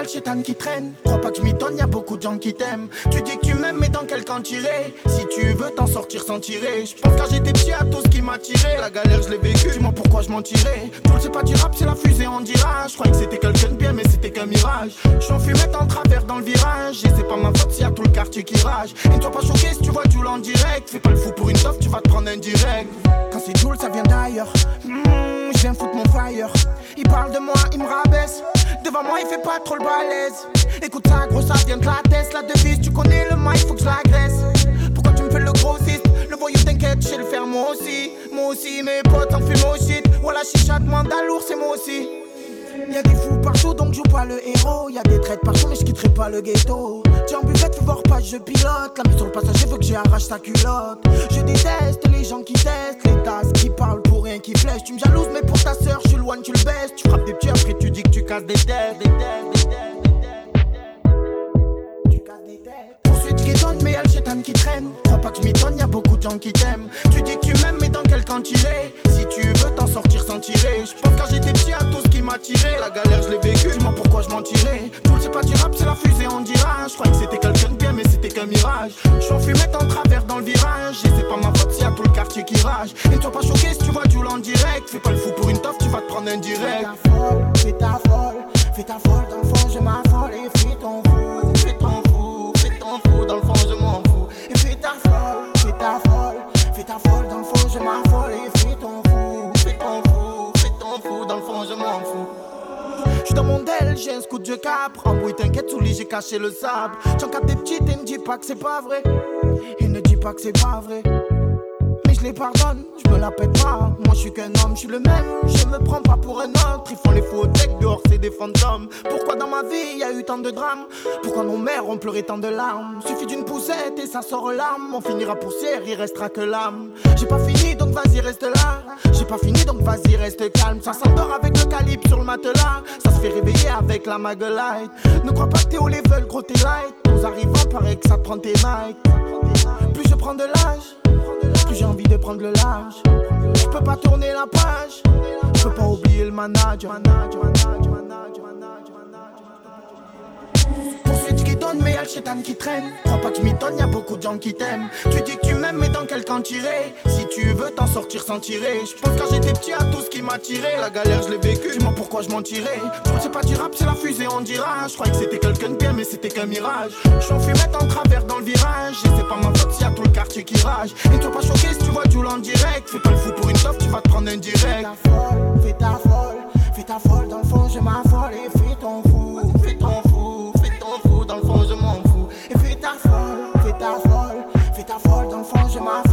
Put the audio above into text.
le chétan qui traîne. Crois pas que je m'étonne, y'a beaucoup de gens qui t'aiment. Tu dis que tu m'aimes, mais dans quel camp tirer? Si tu veux t'en sortir sans tirer. J'pense quand j'étais petit à tout ce qui m'a tiré. La galère, je l'ai vécu, dis-moi pourquoi je mentirais. Tout le c'est pas du rap, c'est la fusée en dira. Je croyais que c'était quelqu'un de bien, mais c'était qu'un mirage. J'suis en fumette en travers dans le virage. Et c'est pas ma faute s'il y a tout le quartier qui rage. Et ne sois pas choqué si tu vois Jules en direct. Fais pas le fou pour une toffe, tu vas te prendre un direct. Quand c'est Jules, ça vient d'ailleurs. Je viens foutre mon fire. Il parle de moi, il me rabaisse. Devant moi, il fait pas trop le balèze. Écoute ça, gros, ça vient de la tête. La devise, tu connais le mic, faut que je l'agresse. Pourquoi tu me fais le grossiste? Le voyou, t'inquiète, je sais le faire moi aussi. Moi aussi, mes potes en fument au shit. Voilà, chicha, demande à lourd, c'est moi aussi. Y'a des fous partout donc joue pas le héros. Y'a des traites partout mais je quitterai pas le ghetto. T'es en buvette, fais voir pas, je pilote. La mise sur le passager veut que j'arrache sa culotte. Je déteste les gens qui testent, les tasses qui parlent pour rien qui flèchent. Tu me jalouses mais pour ta sœur je suis loin, tu le baisses. Tu frappes des petits après tu dis que tu casses des têtes. Tu casses des têtes. Poursuite qui donne mais y'a le chétan qui traîne. Crois pas que je m'étonne, y'a beaucoup de gens qui t'aiment. Tu dis que tu m'aimes mais dans quel camp tu es? Si tu veux t'en sortir sans tirer. J'pense quand j'étais petit à tout ce qui m'a tiré. La galère je l'ai vécu, dis-moi pourquoi je mentirais. Tout le c'est pas du rap, c'est la fusée en dira. J'croyais que c'était quelqu'un de bien mais c'était qu'un mirage. J'suis en fumette en travers dans le virage. Et c'est pas ma faute s'il y a tout le quartier qui rage. Et ne sois pas choqué si tu vois Jules en direct. Fais pas le fou pour une toffe, tu vas te prendre un direct. Fais ta folle, dans le fond je m'affole. Et fais ton fou, fais ton fou, fais ton fou, dans le fond je m'en fous. Et fais ta folle, dans le fond je m'affole. Et fais ton fou, fais ton fou, fais ton fou, dans le fond je m'en fous. J'suis dans mon del, j'ai un scout de cap. Rembrouille, t'inquiète, sous lit j'ai caché le sable. J'en capte des petites et ne dis pas que c'est pas vrai. Et ne dis pas que c'est pas vrai. Mais je les pardonne, je me la pète pas. Moi je suis qu'un homme, je suis le même. Je me prends pas pour un autre. Ils font les faux decks, dehors c'est des fantômes. Pourquoi dans ma vie y a eu tant de drames? Pourquoi nos mères ont pleuré tant de larmes? Suffit d'une poussette et ça sort aux larmes. On finira poussière, il restera que l'âme. J'ai pas fini donc vas-y reste là. J'ai pas fini donc vas-y reste calme. Ça s'endort avec le calibre sur le matelas. Ça se fait réveiller avec la Maglite. Ne crois pas que t'es au level, gros t'es light. Nous arrivons, paraît que ça te prend tes nights. Plus je prends de l'âge, plus j'ai envie de prendre le large. Je peux pas tourner la page, je peux pas oublier le manager. Poursuite qui donne mais y'a le chétan qui traîne. Crois pas que je m'étonne, y'a beaucoup de gens qui t'aiment. Tu dis que tu m'aimes mais dans quel camp tirer? Si tu veux t'en sortir sans tirer. J'pense quand j'étais petit à tout ce qui m'a tiré. La galère je l'ai vécu, dis-moi pourquoi je mentirais. C'est pas du rap, c'est la fusée on dira. J'croyais que c'était quelqu'un de bien mais c'était qu'un mirage. J'suis en fumette en travers dans le virage. Et c'est pas ma faute s'il y a tout le quartier qui rage. Et ne sois pas choqué si tu vois Jules en direct. Fais pas le fou pour une toffe, tu vas te prendre un direct. Fais ta folle, dans le fond je m'affole. Et fais ton fou, fais ton fou, fais ton fou, dans le fond je m'en fous. Et fais ta folle, dans le fond je m'affole.